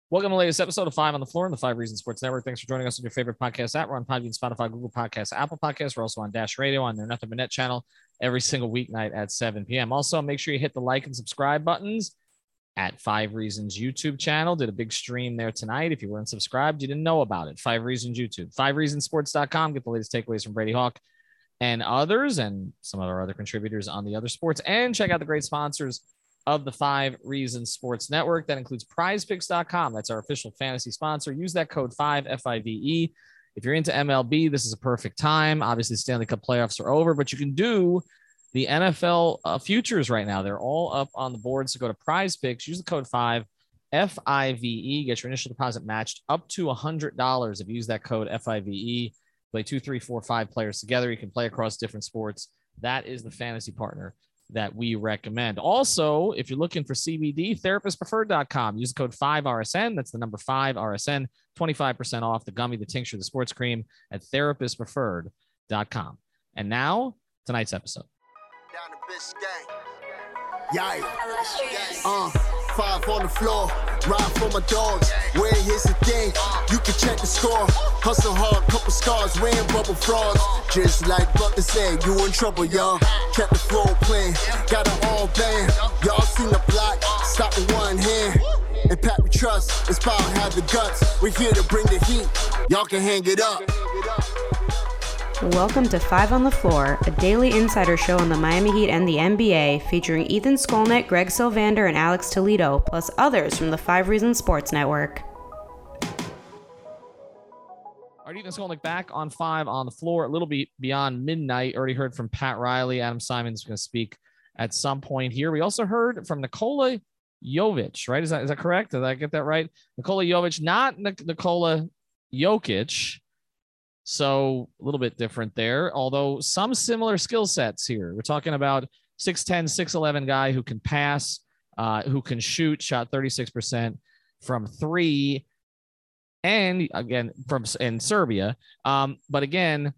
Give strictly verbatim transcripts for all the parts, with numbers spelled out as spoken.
Welcome to the latest episode of Five on the Floor on the Five Reasons Sports Network. Thanks for joining us on your favorite podcast app. We're on Podbean, Spotify, Google Podcasts, Apple Podcasts. We're also on Dash Radio on their Nothing But Net channel every single weeknight at seven p.m. Also, make sure you hit the like and subscribe buttons at Five Reasons YouTube channel. Did a big stream there tonight. If you weren't subscribed, you didn't know about it. Five Reasons YouTube. five reasons sports dot com. Get the latest takeaways from Brady Hawk and others and some of our other contributors on the other sports. And check out the great sponsors of the Five Reasons Sports Network. That includes prize picks dot com. That's our official fantasy sponsor. Use that code five, F I V E. If you're into M L B, this is a perfect time. Obviously, the Stanley Cup playoffs are over, but you can do the N F L uh, futures right now. They're all up on the board. So go to Prize Picks, use the code five, F I V E, get your initial deposit matched up to one hundred dollars if you use that code F I V E. Play two, three, four, five players together. You can play across different sports. That is the fantasy partner that we recommend. Also, if you're looking for C B D, therapist preferred dot com. Use the code five R S N. That's the number five R S N. twenty-five percent off the gummy, the tincture, the sports cream at therapist preferred dot com. And now, tonight's episode. Down the Biscayne. Yikes. Uh, five on the floor. Ride for my dogs. Where here's the thing. You can check the score. Hustle hard, couple scars. Wearing bubble frogs. Just like Butler said, you in trouble, y'all. Kept the floor playing. Got it all banned. Y'all seen the block. Stop with one hand. And Pat we trust. Inspire have the guts. We're here to bring the heat. Y'all can hang it up. Welcome to Five on the Floor, a daily insider show on the Miami Heat and the N B A, featuring Ethan Skolnick, Greg Sylvander, and Alex Toledo, plus others from the Five Reasons Sports Network. All right, Ethan Skolnick back on Five on the Floor, a little bit beyond midnight. Already heard from Pat Riley. Adam Simon's going to speak at some point here. We also heard from Nikola Jovic, right? Is that is that correct? Did I get that right? Nikola Jovic, not Nik- Nikola Jokic. So a little bit different there, although some similar skill sets here. We're talking about six ten, six eleven guy who can pass, uh, who can shoot, shot thirty-six percent from three, and again, from in Serbia. Um, but again,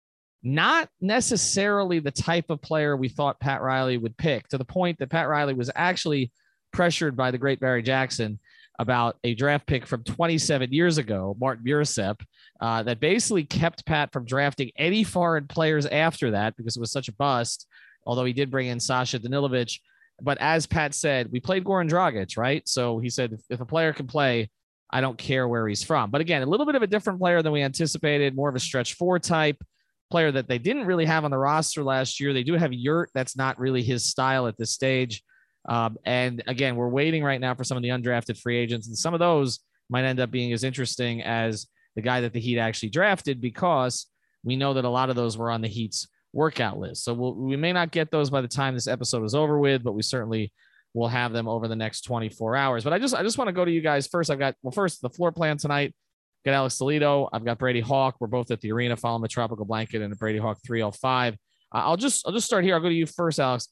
not necessarily the type of player we thought Pat Riley would pick, to the point that Pat Riley was actually pressured by the great Barry Jackson about a draft pick from twenty-seven years ago, Martin Bursep, uh, that basically kept Pat from drafting any foreign players after that because it was such a bust, although he did bring in Sasha Danilovic. But as Pat said, we played Goran Dragic, right? So he said, if, if a player can play, I don't care where he's from. But again, a little bit of a different player than we anticipated, more of a stretch four type player that they didn't really have on the roster last year. They do have Yurt. That's not really his style at this stage. Um, and again, we're waiting right now for some of the undrafted free agents, and some of those might end up being as interesting as the guy that the Heat actually drafted, because we know that a lot of those were on the Heat's workout list. So we'll, we may not get those by the time this episode is over with, but we certainly will have them over the next twenty-four hours. But I just, I just want to go to you guys first. I've got, well, first the floor plan tonight. I've got Alex Toledo. I've got Brady Hawk. We're both at the arena following the Tropical Blanket and the Brady Hawk three oh five. Uh, I'll just, I'll just start here. I'll go to you first, Alex.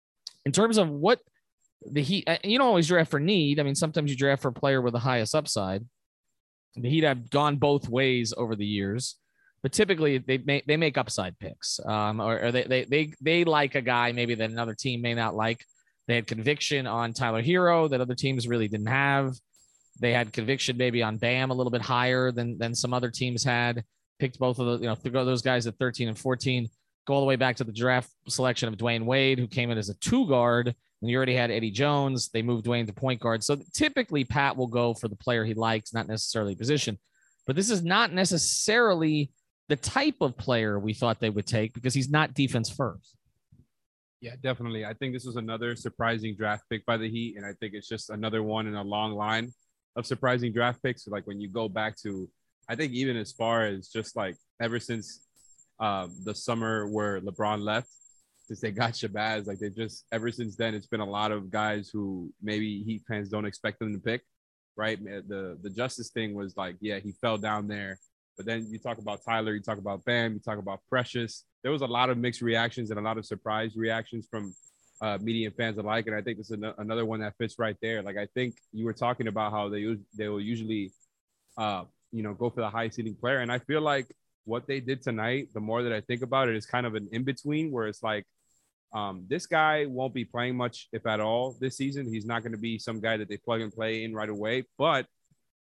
In terms of what the Heat, you don't always draft for need. I mean, sometimes you draft for a player with the highest upside. The Heat have gone both ways over the years, but typically they make they make upside picks, um, or, or they they they they like a guy maybe that another team may not like. They had conviction on Tyler Hero that other teams really didn't have. They had conviction maybe on Bam a little bit higher than than some other teams had. Picked both of those, you know, to go those guys at thirteen and fourteen. Go all the way back to the draft selection of Dwayne Wade, who came in as a two guard. When you already had Eddie Jones, they moved Dwayne to point guard. So typically Pat will go for the player he likes, not necessarily position. But this is not necessarily the type of player we thought they would take, because he's not defense first. Yeah, definitely. I think this was another surprising draft pick by the Heat, and I think it's just another one in a long line of surprising draft picks. Like when you go back to, I think even as far as just like ever since uh, the summer where LeBron left, since they got Shabazz, like they just, ever since then, it's been a lot of guys who maybe Heat fans don't expect them to pick, right? The the Justice thing was like, yeah, he fell down there. But then you talk about Tyler, you talk about Bam, you talk about Precious. There was a lot of mixed reactions and a lot of surprise reactions from uh, media and fans alike. And I think this is an- another one that fits right there. Like, I think you were talking about how they, they will usually, uh, you know, go for the high ceiling player. And I feel like what they did tonight, the more that I think about it, is kind of an in-between where it's like, Um, this guy won't be playing much, if at all, this season. He's not going to be some guy that they plug and play in right away. But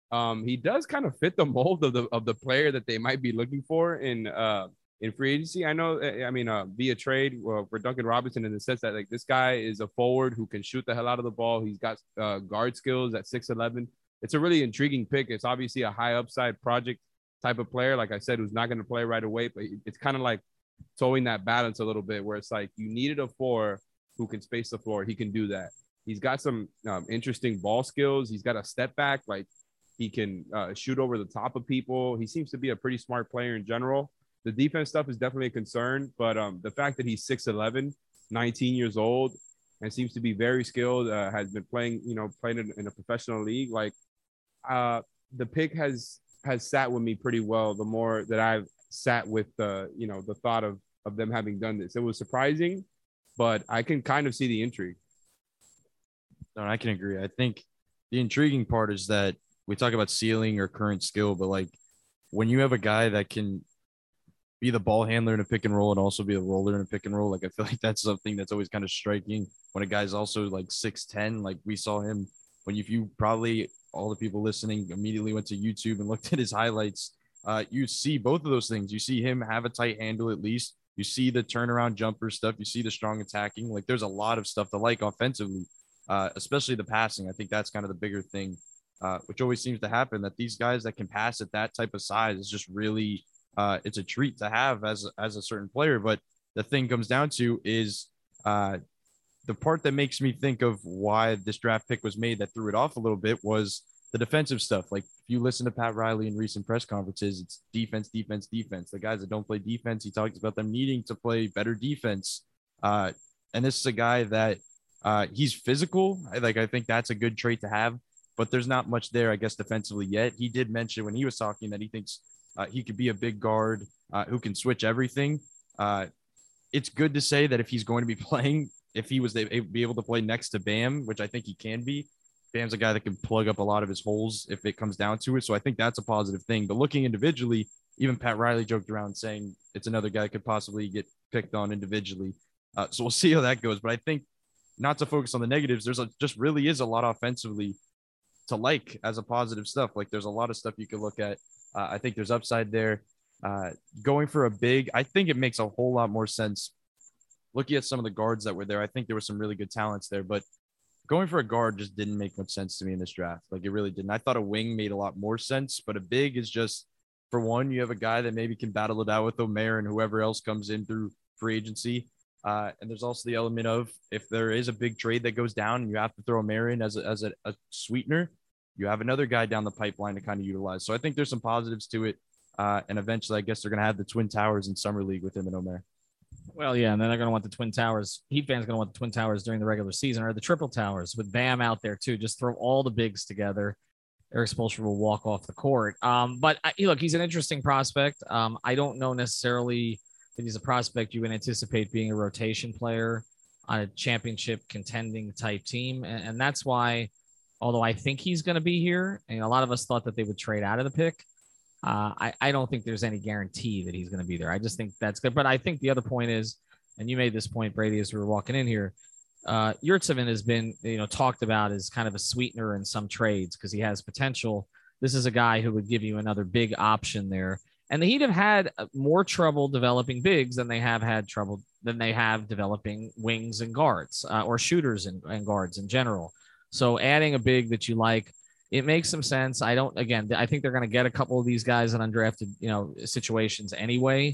Um, he does kind of fit the mold of the of the player that they might be looking for in uh in free agency. I know, I mean, uh, via trade well, for Duncan Robinson, in the sense that like this guy is a forward who can shoot the hell out of the ball. He's got uh, guard skills at six eleven. It's a really intriguing pick. It's obviously a high upside project type of player, like I said, who's not going to play right away, but it's kind of like towing that balance a little bit, where it's like you needed a four who can space the floor. He can do that. He's got some um, interesting ball skills. He's got a step back, like he can uh, shoot over the top of people. He seems to be a pretty smart player in general. The defense stuff is definitely a concern, but um, the fact that he's six eleven, nineteen years old, and seems to be very skilled, uh, has been playing, you know, playing in, in a professional league, like uh, the pick has has sat with me pretty well. The more that I've sat with the, you know, the thought of of them having done this, it was surprising, but I can kind of see the intrigue. No, I can agree. I think the intriguing part is that we talk about ceiling or current skill, but like when you have a guy that can be the ball handler in a pick and roll and also be a roller in a pick and roll, like I feel like that's something that's always kind of striking when a guy's also like six ten. Like we saw him when you, if you probably all the people listening immediately went to YouTube and looked at his highlights, uh, you see both of those things. You see him have a tight handle at least. You see the turnaround jumper stuff. You see the strong attacking. Like there's a lot of stuff to like offensively, uh, especially the passing. I think that's kind of the bigger thing, uh, which always seems to happen, that these guys that can pass at that type of size is just really uh, it's a treat to have as, as a certain player. But the thing comes down to is uh, the part that makes me think of why this draft pick was made that threw it off a little bit was the defensive stuff. Like if you listen to Pat Riley in recent press conferences, it's defense, defense, defense. The guys that don't play defense, he talks about them needing to play better defense. Uh, and this is a guy that uh, he's physical. I, like, I think that's a good trait to have, but there's not much there, I guess, defensively yet. He did mention when he was talking that he thinks uh, he could be a big guard uh, who can switch everything. Uh, it's good to say that if he's going to be playing, if he was to be able to play next to Bam, which I think he can be, Bam's a guy that can plug up a lot of his holes if it comes down to it. So I think that's a positive thing. But looking individually, even Pat Riley joked around saying it's another guy that could possibly get picked on individually. Uh, so we'll see how that goes. But I think not to focus on the negatives, there's a, just really is a lot offensively to like as a positive stuff. Like there's a lot of stuff you could look at. Uh, I think there's upside there. Uh, going for a big, I think it makes a whole lot more sense. Looking at some of the guards that were there, I think there were some really good talents there, but going for a guard just didn't make much sense to me in this draft. Like it really didn't. I thought a wing made a lot more sense, but a big is just, for one, you have a guy that maybe can battle it out with Omer and whoever else comes in through free agency. Uh, and there's also the element of if there is a big trade that goes down and you have to throw Omer in as a, as a, a sweetener, you have another guy down the pipeline to kind of utilize. So I think there's some positives to it. Uh, and eventually, I guess they're going to have the Twin Towers in Summer League with him and Omer. Well, yeah, and then they're going to want the Twin Towers. Heat fans going to want the Twin Towers during the regular season, or the Triple Towers with Bam out there too. Just throw all the bigs together. Erik Spoelstra will walk off the court. Um, but I, look, he's an interesting prospect. Um, I don't know necessarily that he's a prospect you would anticipate being a rotation player on a championship contending type team, and, and that's why, although I think he's going to be here, and a lot of us thought that they would trade out of the pick. Uh, I, I don't think there's any guarantee that he's going to be there. I just think that's good. But I think the other point is, and you made this point, Brady, as we were walking in here, uh, Yurtseven has been, you know, talked about as kind of a sweetener in some trades because he has potential. This is a guy who would give you another big option there. And the Heat have had more trouble developing bigs than they have had trouble than they have developing wings and guards uh, or shooters and, and guards in general. So adding a big that you like, it makes some sense. I don't, again, I think they're going to get a couple of these guys in undrafted, you know, situations anyway.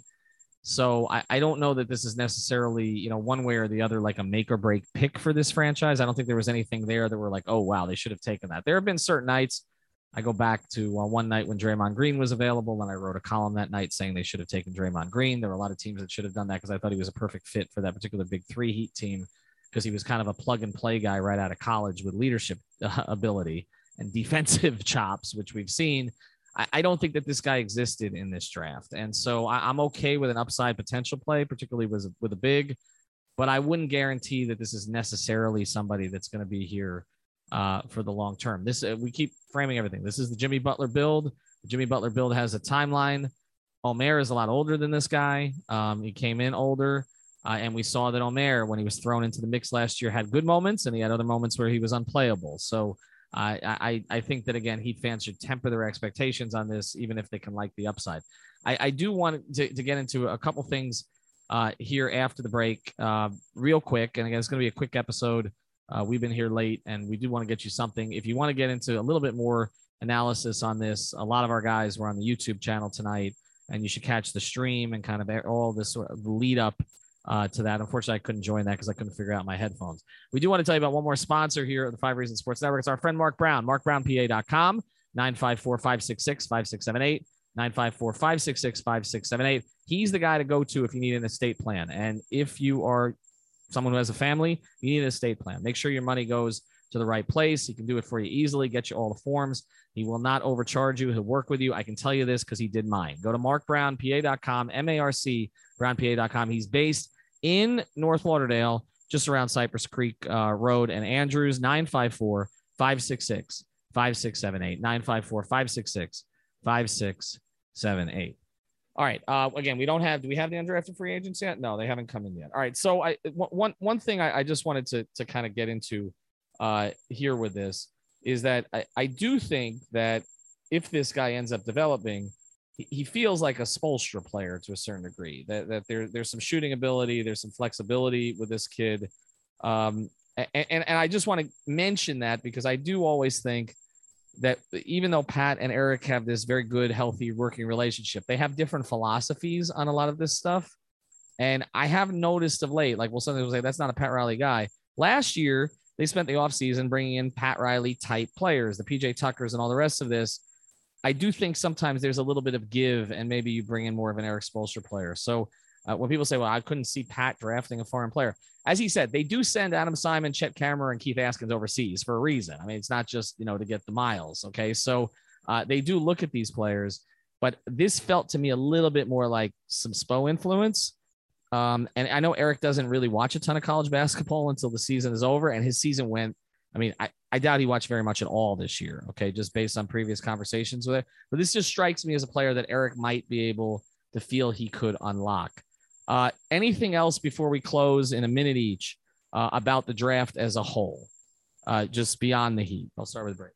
So I, I don't know that this is necessarily, you know, one way or the other, like a make or break pick for this franchise. I don't think there was anything there that were like, oh, wow, they should have taken that. There have been certain nights. I go back to uh, one night when Draymond Green was available, and I wrote a column that night saying they should have taken Draymond Green. There were a lot of teams that should have done that because I thought he was a perfect fit for that particular big three Heat team because he was kind of a plug and play guy right out of college with leadership uh, ability and defensive chops, which we've seen. I, I don't think that this guy existed in this draft. And so I, I'm okay with an upside potential play, particularly with, with a big, but I wouldn't guarantee that this is necessarily somebody that's going to be here uh, for the long term. This uh, we keep framing everything. This is the Jimmy Butler build. The Jimmy Butler build has a timeline. Omer is a lot older than this guy. Um, he came in older. Uh, and we saw that Omer, when he was thrown into the mix last year, had good moments, and he had other moments where he was unplayable. So I, I, I think that, again, Heat fans should temper their expectations on this, even if they can like the upside. I, I do want to, to get into a couple things uh, here after the break uh, real quick. And again, it's going to be a quick episode. Uh, we've been here late, and we do want to get you something. If you want to get into a little bit more analysis on this, a lot of our guys were on the YouTube channel tonight, and you should catch the stream and kind of all this sort of lead up uh, to that. Unfortunately, I couldn't join that because I couldn't figure out my headphones. We do want to tell you about one more sponsor here at the Five Reasons Sports Network. It's our friend Mark Brown, mark brown p a dot com, nine five four, five six six, five six seven eight, nine five four, five six six, five six seven eight. He's the guy to go to if you need an estate plan. And if you are someone who has a family, you need an estate plan. Make sure your money goes to the right place. He can do it for you easily, get you all the forms. He will not overcharge you. He'll work with you. I can tell you this because he did mine. Go to mark brown p a dot com, M A R C, brown p a dot com. He's based in North Lauderdale, just around Cypress Creek uh, Road and Andrews, nine five four, five six six, five six seven eight, nine five four, five six six, five six seven eight. All right. Uh, again, we don't have, do we have the undrafted free agents yet? No, they haven't come in yet. All right. So I, one, one thing I, I just wanted to, to kind of get into uh, here with this is that I, I do think that if this guy ends up developing, he, he feels like a Spoelstra player to a certain degree, that, that there, there's some shooting ability, there's some flexibility with this kid. Um, and, and, and I just want to mention that because I do always think that even though Pat and Eric have this very good, healthy working relationship, they have different philosophies on a lot of this stuff. And I have noticed of late, like, well, some people say that's not a Pat Riley guy. Last year, they spent the offseason bringing in Pat Riley type players, the P J Tuckers and all the rest of this. I do think sometimes there's a little bit of give, and maybe you bring in more of an Eric Spoelstra player. So uh, when people say, well, I couldn't see Pat drafting a foreign player, as he said, they do send Adam Simon, Chet Kammerer, and Keith Askins overseas for a reason. I mean, it's not just, you know, to get the miles. Okay. So uh, they do look at these players, but this felt to me a little bit more like some Spo influence. Um, and I know Eric doesn't really watch a ton of college basketball until the season is over, and his season went, I mean, I, I doubt he watched very much at all this year. Okay. Just based on previous conversations with it, but this just strikes me as a player that Eric might be able to feel he could unlock. Uh, anything else before we close in a minute each uh, about the draft as a whole, uh, just beyond the Heat? I'll start with Brady.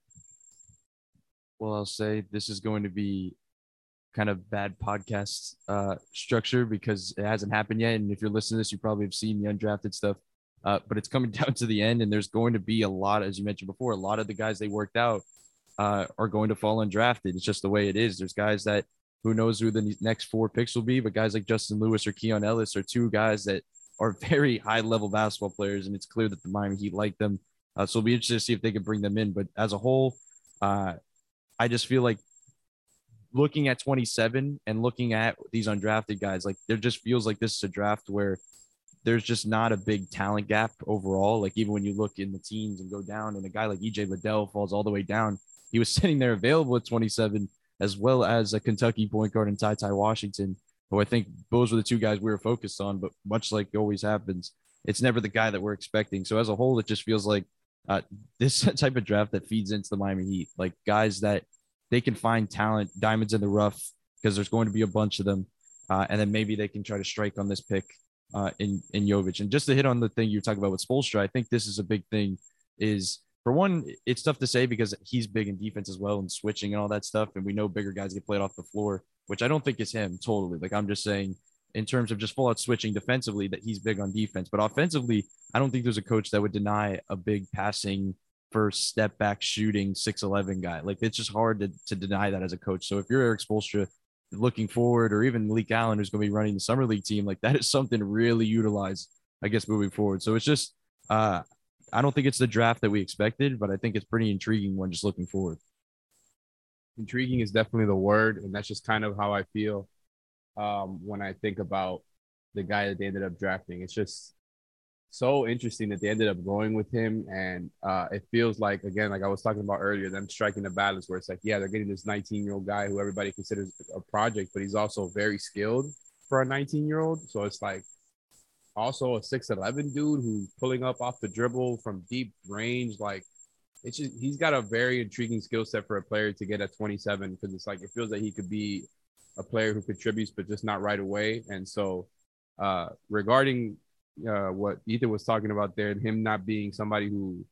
Well, I'll say this is going to be kind of bad podcast uh, structure because it hasn't happened yet. And if you're listening to this, you probably have seen the undrafted stuff, uh, but it's coming down to the end. And there's going to be a lot, as you mentioned before, a lot of the guys they worked out uh, are going to fall undrafted. It's just the way it is. There's guys that who knows who the next four picks will be, but guys like Justin Lewis or Keon Ellis are two guys that are very high level basketball players. And it's clear that the Miami Heat like them. Uh, so it'll be interesting to see if they can bring them in. But as a whole, uh, I just feel like looking at twenty-seven and looking at these undrafted guys, like there just feels like this is a draft where there's just not a big talent gap overall. Like even when you look in the teens and go down and a guy like E J Liddell falls all the way down, he was sitting there available at twenty-seven, as well as a Kentucky point guard in Ty Ty Washington, who I think those were the two guys we were focused on, but much like always happens, it's never the guy that we're expecting. So as a whole, it just feels like uh, this type of draft that feeds into the Miami Heat, like guys that they can find talent, diamonds in the rough, because there's going to be a bunch of them. Uh, and then maybe they can try to strike on this pick uh, in, in Jovic. And just to hit on the thing you're talking about with Spoelstra, I think this is a big thing is, for one, it's tough to say because he's big in defense as well and switching and all that stuff. And we know bigger guys get played off the floor, which I don't think is him totally. Like I'm just saying in terms of just full out switching defensively that he's big on defense, but offensively, I don't think there's a coach that would deny a big passing first step back shooting six eleven guy. Like it's just hard to, to deny that as a coach. So if you're Eric Spoelstra looking forward, or even Malik Allen, who's going to be running the summer league team, like that is something to really utilize, I guess, moving forward. So it's just, uh, I don't think it's the draft that we expected, but I think it's pretty intriguing one just looking forward. Intriguing is definitely the word, and that's just kind of how I feel um, when I think about the guy that they ended up drafting. It's just so interesting that they ended up going with him, and uh, it feels like, again, like I was talking about earlier, them striking the balance where it's like, yeah, they're getting this nineteen-year-old guy who everybody considers a project, but he's also very skilled for a nineteen-year-old. So it's like, also a six eleven dude who's pulling up off the dribble from deep range. Like it's just, he's got a very intriguing skill set for a player to get at twenty-seven, because it's like it feels like he could be a player who contributes but just not right away. And so uh regarding uh what Ethan was talking about there and him not being somebody who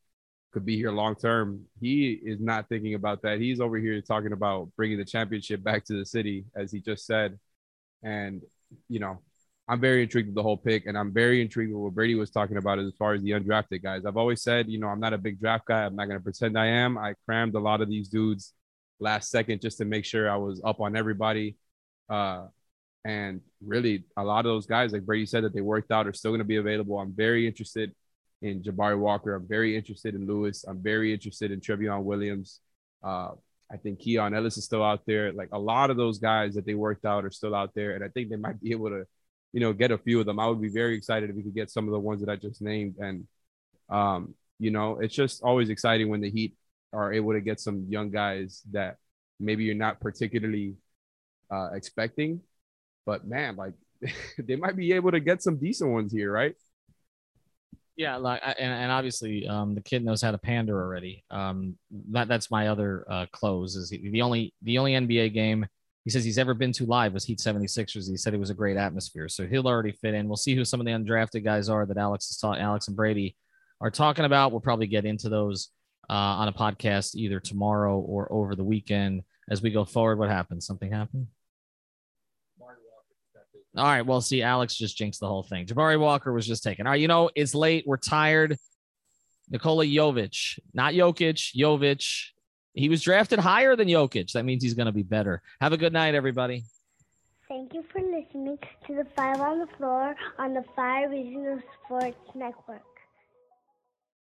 could be here long term. He is not thinking about that. He's over here talking about bringing the championship back to the city, as he just said. And, you know, I'm very intrigued with the whole pick, and I'm very intrigued with what Brady was talking about as far as the undrafted guys. I've always said, you know, I'm not a big draft guy. I'm not going to pretend I am. I crammed a lot of these dudes last second just to make sure I was up on everybody. Uh, and really, a lot of those guys, like Brady said, that they worked out are still going to be available. I'm very interested in Jabari Walker. I'm very interested in Lewis. I'm very interested in Trevion Williams. Uh, I think Keon Ellis is still out there. Like, a lot of those guys that they worked out are still out there, and I think they might be able to, you know, get a few of them. I would be very excited if we could get some of the ones that I just named. And, um, you know, it's just always exciting when the Heat are able to get some young guys that maybe you're not particularly uh, expecting, but man, like they might be able to get some decent ones here, right? Yeah, like and, and obviously um, the kid knows how to pander already. Um, that that's my other uh, close is he, the only the only N B A game he says he's ever been to live was Heat seventy-sixers. He said it was a great atmosphere, so he'll already fit in. We'll see who some of the undrafted guys are that Alex is talking, Alex and Brady are talking about. We'll probably get into those uh, on a podcast either tomorrow or over the weekend as we go forward. What happened? Something happened? All right. Well, see, Alex just jinxed the whole thing. Jabari Walker was just taken. All right. You know, it's late. We're tired. Nikola Jovic, not Jokic, Jovic. He was drafted higher than Jokic. That means he's going to be better. Have a good night, everybody. Thank you for listening to the Five on the Floor on the Five Regional Sports Network.